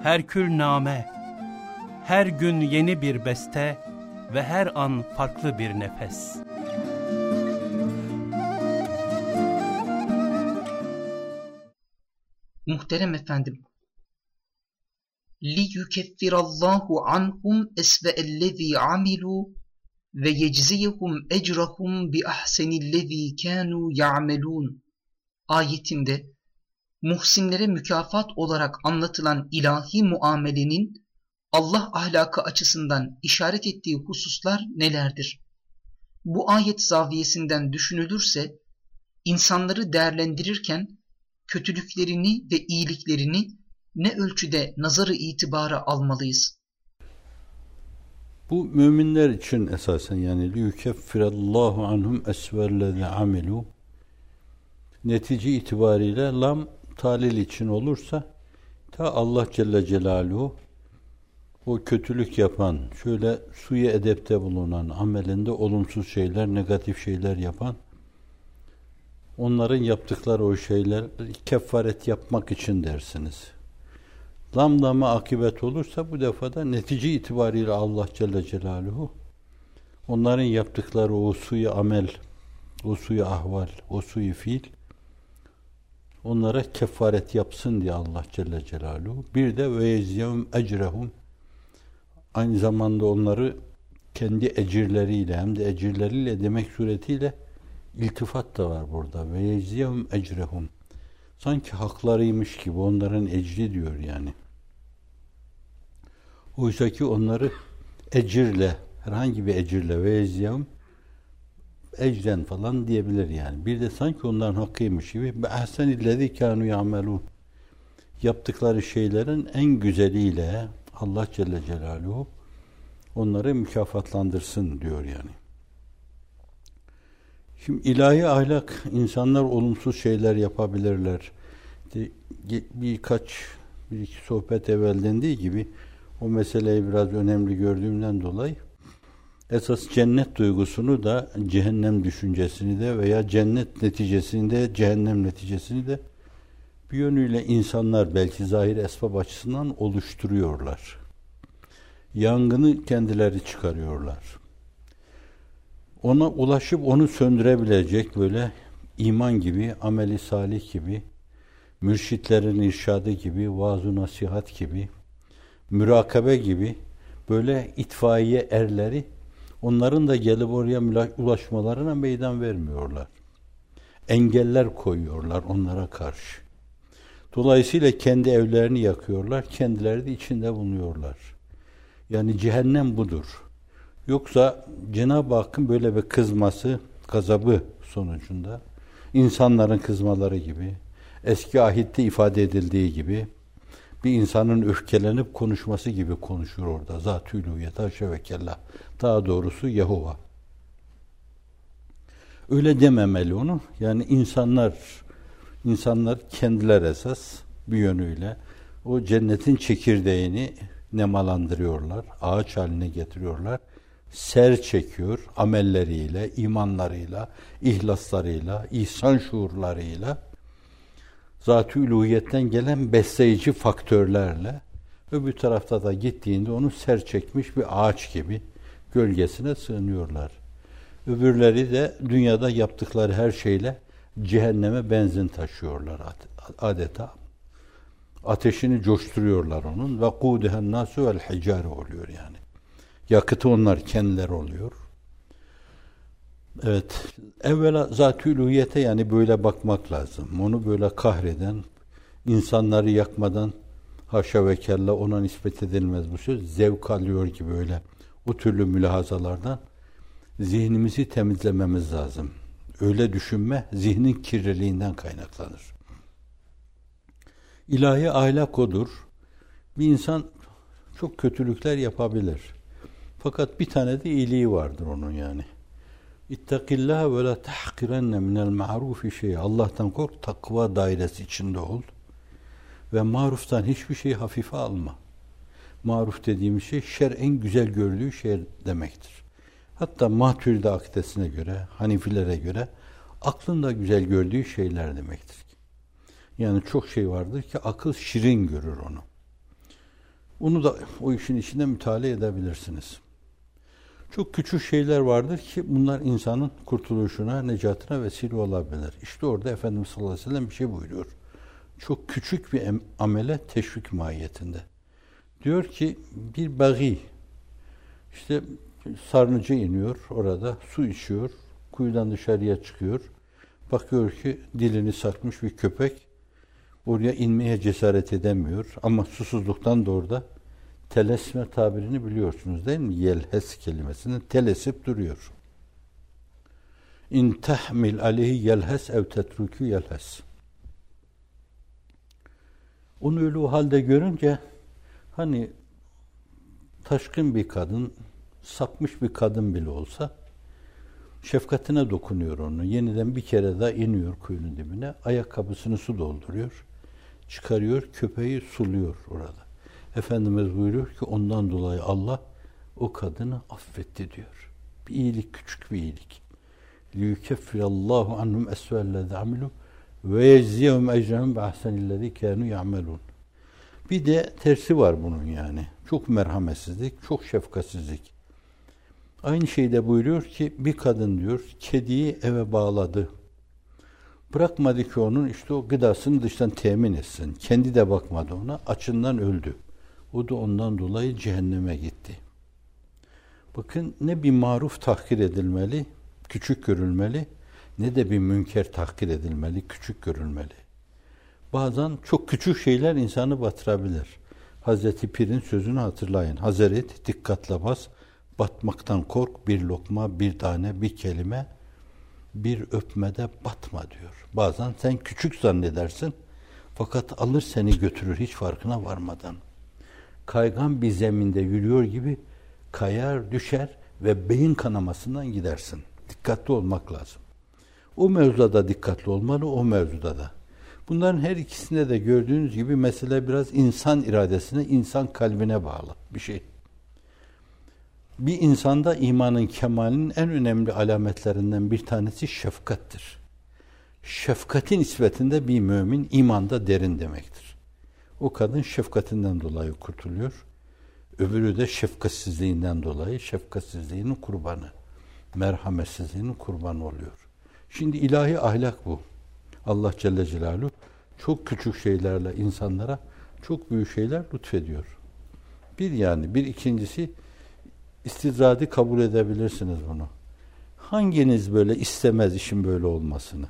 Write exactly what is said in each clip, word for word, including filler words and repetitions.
herkülname, her gün yeni bir beste ve her an farklı bir nefes. Muhterem efendim, لِيُكَفِّرَ اللّٰهُ عَنْهُمْ أَسْوَأَ الَّذ۪ي عَمِلُوا وَيَجْزِيَهُمْ اَجْرَهُمْ بِأَحْسَنِ الَّذ۪ي كَانُوا يَعْمَلُونَ ayetinde muhsinlere mükafat olarak anlatılan ilahi muamelenin Allah ahlakı açısından işaret ettiği hususlar nelerdir? Bu ayet zaviyesinden düşünülürse, insanları değerlendirirken kötülüklerini ve iyiliklerini ne ölçüde nazarı itibara almalıyız? Bu müminler için esasen, yani liyukeffirallahu anhum esvellezî amilu, netice itibariyle lam talil için olursa ta Allah Celle Celaluhu o kötülük yapan, şöyle suyu edepte bulunan, amelinde olumsuz şeyler, negatif şeyler yapan, onların yaptıkları o şeyler kefaret yapmak için dersiniz. Lam lama akibet olursa bu defada netice itibariyle Allah Celle Celaluhu onların yaptıkları o suyu amel, o suyu ahval, o suyu fiil onlara kefaret yapsın diye Allah Celle Celaluhu. Bir de ve yeziyum ecrehum, aynı zamanda onları kendi ecirleriyle, hem de ecirleriyle demek suretiyle iltifat da var burada. Ve yeziyum ecrehum, sanki haklarıymış gibi onların ecri diyor yani. Oysa ki onları ecirle, herhangi bir ecirle, ve yeziyum ecren falan diyebilir yani. Bir de sanki onların hakkıymış gibi be ahsenillezî kânû ya'melûn, yaptıkları şeylerin en güzeliyle Allah Celle Celaluhu onları mükafatlandırsın diyor yani. Şimdi ilahi ahlak, insanlar olumsuz şeyler yapabilirler. Birkaç, bir iki sohbet evvel dendiği gibi o meseleyi biraz önemli gördüğümden dolayı esas cennet duygusunu da, cehennem düşüncesini de veya cennet neticesinde cehennem neticesini de bir yönüyle insanlar belki zahir esbab açısından oluşturuyorlar. Yangını kendileri çıkarıyorlar. Ona ulaşıp onu söndürebilecek böyle iman gibi, ameli salih gibi, mürşitlerin irşadı gibi, vaaz-ı nasihat gibi, mürakabe gibi böyle itfaiye erleri, onların da gelip oraya ulaşmalarına meydan vermiyorlar. Engeller koyuyorlar onlara karşı. Dolayısıyla kendi evlerini yakıyorlar, kendileri de içinde bulunuyorlar. Yani cehennem budur. Yoksa Cenab-ı Hakk'ın böyle bir kızması, gazabı sonucunda, insanların kızmaları gibi, eski ahitte ifade edildiği gibi, bir insanın öfkelenip konuşması gibi konuşur orada. Zat-ı ülûhiyet, haşa ve kella. Daha doğrusu Yehova. Öyle dememeli onu. Yani insanlar, insanlar kendiler esas bir yönüyle o cennetin çekirdeğini nemalandırıyorlar, ağaç haline getiriyorlar. Ser çekiyor amelleriyle, imanlarıyla, ihlaslarıyla, ihsan şuurlarıyla, Zat-ı Uluhiyet'ten gelen besleyici faktörlerle, öbür tarafta da gittiğinde onu ser çekmiş bir ağaç gibi gölgesine sığınıyorlar. Öbürleri de dünyada yaptıkları her şeyle cehenneme benzin taşıyorlar adeta. Ateşini coşturuyorlar onun. Ve kûdehen nâsû vel hicâre oluyor yani. Yakıtı onlar kendileri oluyor. Evet, evvela Zat-ı Uluhiyet'e yani böyle bakmak lazım. Onu böyle kahreden, insanları yakmadan, haşa ve kella ona nispet edilmez bu söz, zevk alıyor ki böyle o türlü mülahazalardan zihnimizi temizlememiz lazım. Öyle düşünme, zihnin kirliliğinden kaynaklanır. İlahi ahlak odur. Bir insan çok kötülükler yapabilir. Fakat bir tane de iyiliği vardır onun yani. İttakillâhe ve la tahkirenne minel ma'rufi şey. Allah'tan kork, takva dairesi içinde ol. Ve maruftan hiçbir şeyi hafife alma. Maruf dediğimiz şey şer'in güzel gördüğü şey demektir. Hatta Maturidi akidesine göre, Hanifilere göre aklın da güzel gördüğü şeyler demektir. Yani çok şey vardır ki akıl şirin görür onu. Onu da o işin içinde mütalaa edebilirsiniz. Çok küçük şeyler vardır ki bunlar insanın kurtuluşuna, necatına vesile olabilir. İşte orada Efendimiz sallallahu aleyhi ve sellem bir şey buyuruyor. Çok küçük bir amele teşvik mahiyetinde. Diyor ki bir bagi, işte sarnıcı iniyor orada, su içiyor, kuyudan dışarıya çıkıyor. Bakıyor ki dilini sarkmış bir köpek, oraya inmeye cesaret edemiyor. Ama susuzluktan da orada telesme tabirini biliyorsunuz değil mi? Yelhes kelimesini telesip duruyor. İn tahmil aleyhi yelhes ev tetruku yelhes. Onu öyle o halde görünce hani taşkın bir kadın, sapmış bir kadın bile olsa şefkatine dokunuyor onu. Yeniden bir kere daha iniyor kuyunun dibine. Ayakkabısını su dolduruyor. Çıkarıyor, köpeği suluyor orada. Efendimiz buyuruyor ki ondan dolayı Allah o kadını affetti diyor. Bir iyilik, küçük bir iyilik. لِيُكَفِّرَ اللّٰهُ عَنْهُمْ اَسْوَى الَّذِي عَمِلُوا وَيَجْزِيَهُمْ اَجْرَهُمْ بِأَحْسَنِ الَّذِي كَانُوا يَعْمَلُونَ. Bir de tersi var bunun yani. Çok merhametsizlik, çok şefkatsizlik. Aynı şeyde buyuruyor ki bir kadın diyor kediyi eve bağladı. Bırakmadı ki onun işte o gıdasını dıştan temin etsin. Kendi de bakmadı ona. Açından öldü. O da ondan dolayı cehenneme gitti. Bakın ne bir maruf tahkir edilmeli, küçük görülmeli, ne de bir münker tahkir edilmeli, küçük görülmeli. Bazen çok küçük şeyler insanı batırabilir. Hazreti Pir'in sözünü hatırlayın. Hazret dikkatle bas, batmaktan kork, bir lokma, bir tane, bir kelime, bir öpmede batma diyor. Bazen sen küçük zannedersin, fakat alır seni götürür hiç farkına varmadan. Kaygan bir zeminde yürüyor gibi kayar, düşer ve beyin kanamasından gidersin. Dikkatli olmak lazım. O mevzuda da dikkatli olmalı, o mevzuda da. Bunların her ikisinde de gördüğünüz gibi mesele biraz insan iradesine, insan kalbine bağlı bir şey. Bir insanda imanın kemalinin en önemli alametlerinden bir tanesi şefkattir. Şefkatin nispetinde bir mümin imanda derin demektir. O kadın şefkatinden dolayı kurtuluyor. Öbürü de şefkatsizliğinden dolayı şefkatsizliğinin kurbanı, merhametsizliğinin kurbanı oluyor. Şimdi ilahi ahlak bu. Allah Celle Celaluhu çok küçük şeylerle insanlara çok büyük şeyler lütfediyor. Bir yani, bir ikincisi istidradi kabul edebilirsiniz bunu. Hanginiz böyle istemez işin böyle olmasını?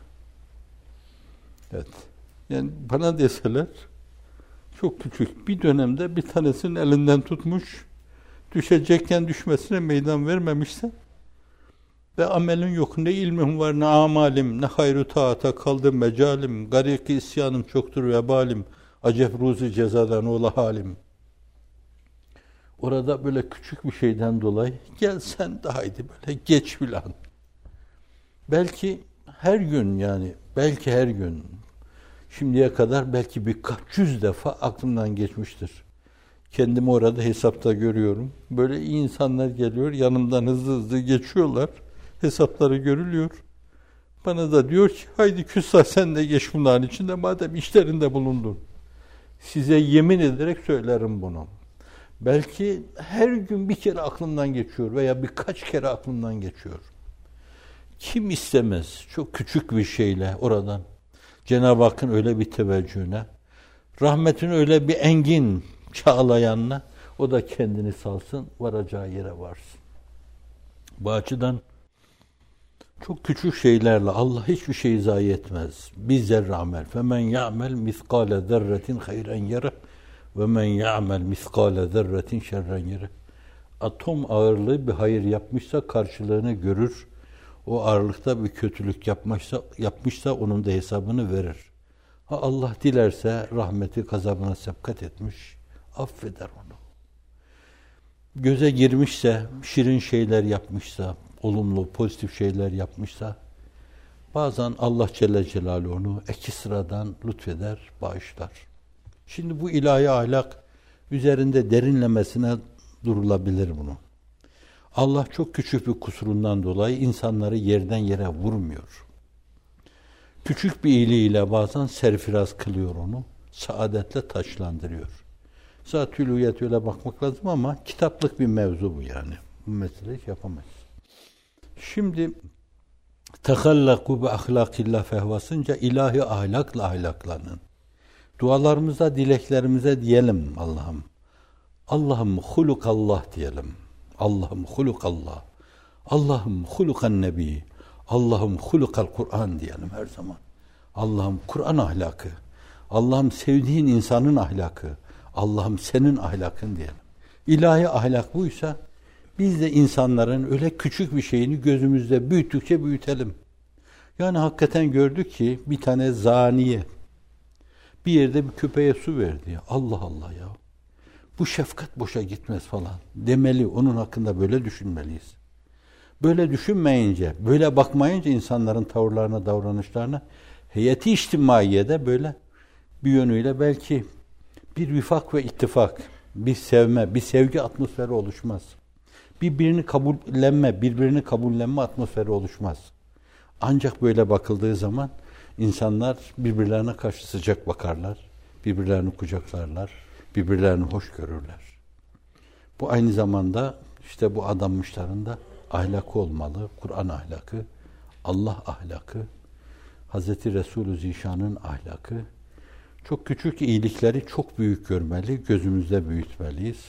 Evet. Yani bana deseler çok küçük bir dönemde bir tanesinin elinden tutmuş, düşecekken düşmesine meydan vermemişse ve amelin yok, ne ilmim var, ne amalim, ne hayru taata kaldım mecalim, gariki isyanım çoktur vebalim, acep ruzi cezadan ola halim. Orada böyle küçük bir şeyden dolayı gel sen de haydi böyle geç filan. Belki her gün yani, belki her gün, şimdiye kadar belki birkaç yüz defa aklımdan geçmiştir. Kendimi orada hesapta görüyorum. Böyle iyi insanlar geliyor, yanımdan hızlı hızlı geçiyorlar. Hesapları görülüyor. Bana da diyor ki, haydi küstah sen de geç bunların içinde, madem işlerinde bulundun. Size yemin ederek söylerim bunu. Belki her gün bir kere aklımdan geçiyor veya birkaç kere aklımdan geçiyor. Kim istemez çok küçük bir şeyle oradan Cenab-ı Hakk'ın öyle bir teveccühüne, rahmetin öyle bir engin çağlayanına o da kendini salsın, varacağı yere varsın. Bu açıdan çok küçük şeylerle Allah hiçbir şeyi zayi etmez. Bir zerre amel. Femen ya'mel miskale zerretin hayren yere ve men ya'mel miskale zerretin şerren yere. Atom ağırlığı bir hayır yapmışsa karşılığını görür. O ağırlıkta bir kötülük yapmışsa, yapmışsa onun da hesabını verir. Ha Allah dilerse rahmeti gazabına sebkat etmiş, affeder onu. Göze girmişse, şirin şeyler yapmışsa, olumlu, pozitif şeyler yapmışsa, bazen Allah Celle Celaluhu onu eki sıradan lütfeder, bağışlar. Şimdi bu ilahi ahlak üzerinde derinlemesine durulabilir bunu. Allah çok küçük bir kusurundan dolayı insanları yerden yere vurmuyor. Küçük bir iyiliğiyle bazen serfiraz kılıyor onu, saadetle taçlandırıyor. Zat-ı ülûhiyet öyle bakmak lazım ama kitaplık bir mevzu bu yani. Bu meseleyi yapamayız. Şimdi tehallakû bi ahlâkillâh fehvasınca ilahi ahlakla ahlaklanın. Dualarımıza, dileklerimize diyelim Allah'ım. Allah'ım hulukallah diyelim. Allah'ım hulukallah. Allah'ım hulukan nebi. Allah'ım hulukal Kur'an diyelim her zaman. Allah'ım Kur'an ahlakı. Allah'ım sevdiğin insanın ahlakı. Allah'ım senin ahlakın diyelim. İlahi ahlak buysa biz de insanların öyle küçük bir şeyini gözümüzde büyüttükçe büyütelim. Yani hakikaten gördük ki bir tane zaniye bir yerde bir köpeğe su verdi. Allah Allah ya. Bu şefkat boşa gitmez falan. Demeli, onun hakkında böyle düşünmeliyiz. Böyle düşünmeyince, böyle bakmayınca insanların tavırlarına, davranışlarına heyeti içtimaiyede böyle bir yönüyle belki bir vifak ve ittifak, bir sevme, bir sevgi atmosferi oluşmaz. Birbirini kabullenme, birbirini kabullenme atmosferi oluşmaz. Ancak böyle bakıldığı zaman insanlar birbirlerine karşı sıcak bakarlar, birbirlerini kucaklarlar, birbirlerini hoş görürler. Bu aynı zamanda işte bu adanmışların da ahlakı olmalı. Kur'an ahlakı, Allah ahlakı, Hazreti Resulü Zişan'ın ahlakı. Çok küçük iyilikleri çok büyük görmeli, gözümüzde büyütmeliyiz.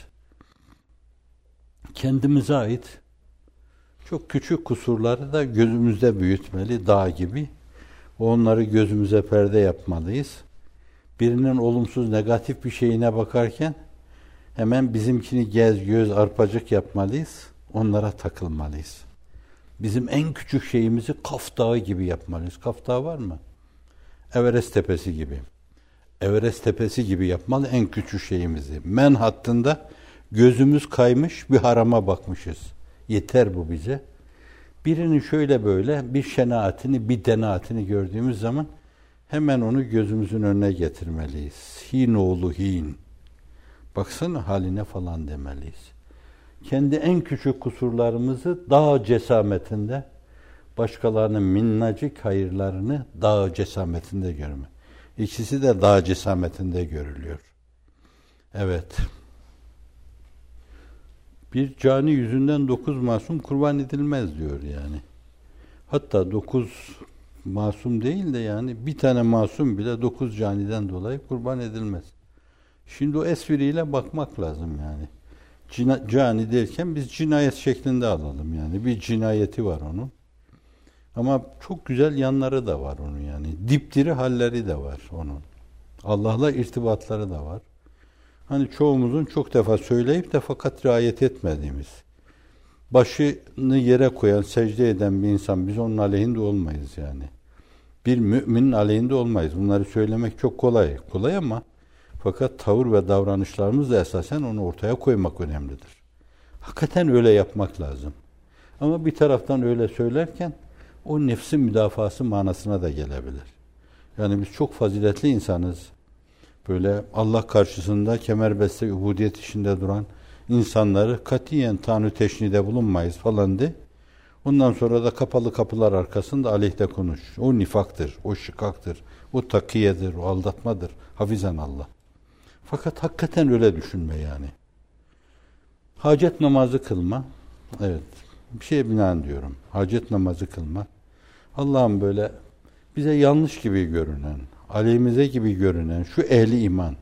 Kendimize ait çok küçük kusurları da gözümüzde büyütmeli, dağ gibi. Onları gözümüze perde yapmalıyız. Birinin olumsuz, negatif bir şeyine bakarken hemen bizimkini gez, göz, arpacık yapmalıyız. Onlara takılmalıyız. Bizim en küçük şeyimizi Kaf Dağı gibi yapmalıyız. Kaf Dağı var mı? Everest Tepesi gibi. Everest Tepesi gibi yapmalı en küçük şeyimizi. Men hattında gözümüz kaymış bir harama bakmışız. Yeter bu bize. Birinin şöyle böyle bir şenaatini, bir denaatini gördüğümüz zaman hemen onu gözümüzün önüne getirmeliyiz. Hin oğlu hin. Baksana haline falan demeliyiz. Kendi en küçük kusurlarımızı dağ cesametinde, başkalarının minnacık hayırlarını dağ cesametinde görme. İkisi de dağ cesametinde görülüyor. Evet. Bir cani yüzünden dokuz masum kurban edilmez diyor yani. Hatta dokuz masum değil de yani bir tane masum bile dokuz caniden dolayı kurban edilmez. Şimdi o espriyle bakmak lazım yani. Cina, cani derken biz cinayet şeklinde alalım yani. Bir cinayeti var onun. Ama çok güzel yanları da var onun yani. Dipdiri halleri de var onun. Allah'la irtibatları da var. Hani çoğumuzun çok defa söyleyip de fakat riayet etmediğimiz. Başını yere koyan, secde eden bir insan biz onun aleyhinde olmayız yani. Bir müminin aleyhinde olmayız. Bunları söylemek çok kolay. Kolay ama fakat tavır ve davranışlarımızla esasen onu ortaya koymak önemlidir. Hakikaten öyle yapmak lazım. Ama bir taraftan öyle söylerken o nefsin müdafası manasına da gelebilir. Yani biz çok faziletli insanız. Böyle Allah karşısında kemerbeste ubudiyet içinde duran insanları katiyen tanrı teşnide bulunmayız falan de. Ondan sonra da kapalı kapılar arkasında aleyhte konuş. O nifaktır, o şikaktır, o takiyedir, o aldatmadır. Hafizan Allah. Fakat hakikaten öyle düşünme yani. Hacet namazı kılma. Evet. Bir şeye binaen diyorum. Hacet namazı kılma. Allah'ım böyle bize yanlış gibi görünen, aleyhimize gibi görünen şu ehli iman,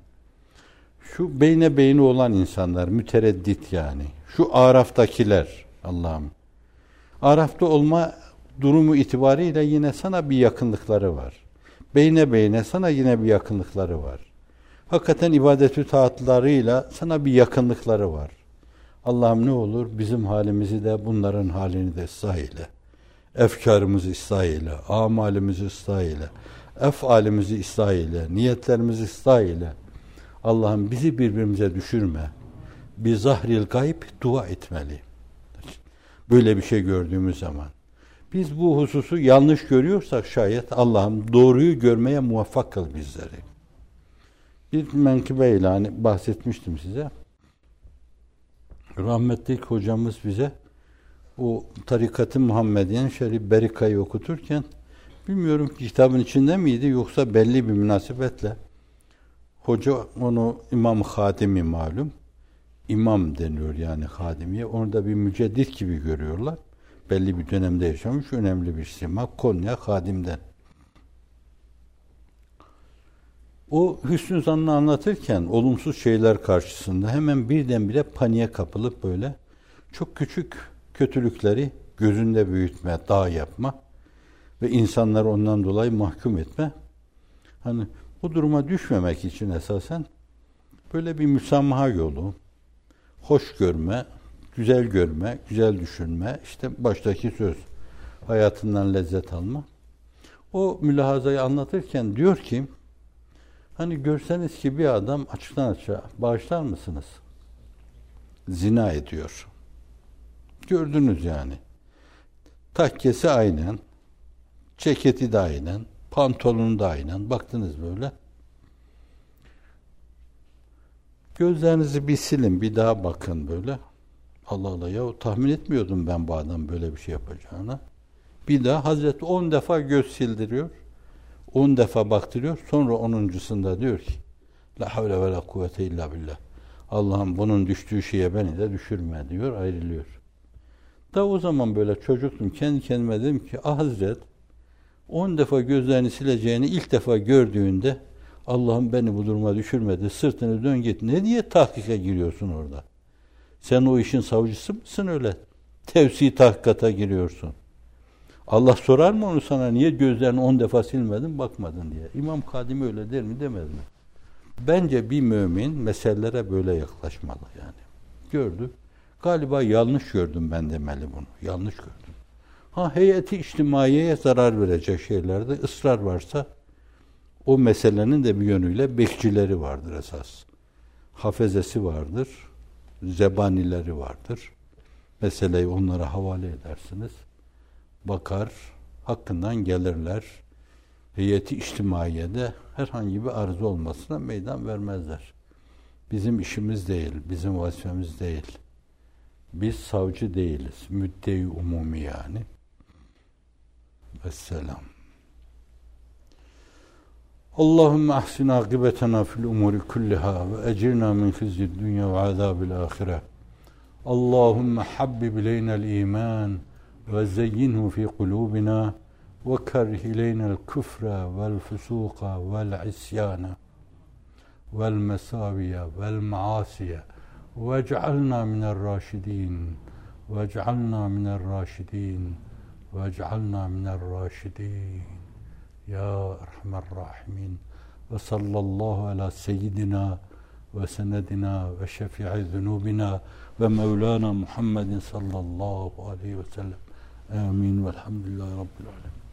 şu beyne beyni olan insanlar, mütereddit yani, şu araftakiler Allah'ım. Arafta olma durumu itibariyle yine sana bir yakınlıkları var. Beyne beyne sana yine bir yakınlıkları var. Hakikaten ibadet-ü taatlarıyla sana bir yakınlıkları var. Allah'ım ne olur bizim halimizi de bunların halini de ıslah eyle. Efkarımızı ıslah eyle, amalimizi ıslah eyle, efalimizi ıslah eyle, niyetlerimizi ıslah eyle. Allah'ım bizi birbirimize düşürme. Bir zahril gayb dua etmeli. Böyle bir şey gördüğümüz zaman. Biz bu hususu yanlış görüyorsak şayet Allah'ım doğruyu görmeye muvaffak kıl bizleri. Bir menkıbeyle hani bahsetmiştim size. Rahmetli hocamız bize o Tarikat-ı Muhammediye'nin Şerif Berika'yı okuturken bilmiyorum ki kitabın içinde miydi yoksa belli bir münasebetle Hoca onu İmam Hadimi malum. İmam deniyor yani Hadimiye. Onu da bir müceddit gibi görüyorlar. Belli bir dönemde yaşamış önemli bir sima. Konya Hadim'den. O hüsnü zannı anlatırken olumsuz şeyler karşısında hemen birdenbire paniğe kapılıp böyle çok küçük kötülükleri gözünde büyütme, dağ yapma ve insanları ondan dolayı mahkum etme. Hani bu duruma düşmemek için esasen böyle bir müsamaha yolu, hoş görme, güzel görme, güzel düşünme, işte baştaki söz, hayatından lezzet alma. O mülahazayı anlatırken diyor ki, hani görseniz ki bir adam açıktan açığa bağışlar mısınız? Zina ediyor. Gördünüz yani. Takkesi aynen, ceketi de aynen, pantolonu da aynen. Baktınız böyle. Gözlerinizi bir silin, bir daha bakın böyle. Allah Allah ya tahmin etmiyordum ben bu adam böyle bir şey yapacağını. Bir daha Hazreti on defa göz sildiriyor. On defa baktırıyor. Sonra onuncusunda diyor ki La havle ve la kuvvete illa billah. Allah'ım bunun düştüğü şeye beni de düşürme diyor. Ayrılıyor. Da o zaman böyle çocuktum. Kendi kendime dedim ki ah Hazret on defa gözlerini sileceğini ilk defa gördüğünde Allah'ım beni bu duruma düşürmedi. Sırtını dön git. Ne diye tahkike giriyorsun orada? Sen o işin savcısı mısın öyle? Tevsi tahkikata giriyorsun. Allah sorar mı onu sana? Niye gözlerini on defa silmedin, bakmadın diye. İmam Kadimi öyle der mi, demez mi? Bence bir mümin meselelere böyle yaklaşmalı yani. Gördü. Galiba yanlış gördüm ben demeli bunu. Yanlış gördüm. Ha heyeti içtimaiyeye zarar verecek şeylerde ısrar varsa o meselenin de bir yönüyle bekçileri vardır esas. Hafezesi vardır. Zebanileri vardır. Meseleyi onlara havale edersiniz. Bakar, hakkından gelirler. Heyeti içtimaiyede herhangi bir arıza olmasına meydan vermezler. Bizim işimiz değil, bizim vazifemiz değil. Biz savcı değiliz. Müddei umumi yani. Vesselam. Allahümme ahsin akibetena fil umuri kulliha ve ecirna min khizyid dünya ve azabil ahire. Allahümme habbib ileynel iman ve zeyyinhu fi kulubina ve kerih ileynel küfre vel fusuqa vel isyana vel mesaviye vel maasiye ve ec'alna minel raşidin ve ec'alna minel raşidin ve ec'alna minel raşidin ya erhamer rahimin ve sallallahu ala seyyidina ve senedina ve şefi'i zunubina ve mevlana Muhammedin sallallahu aleyhi ve sellem. Amin velhamdülillahi rabbil alemin.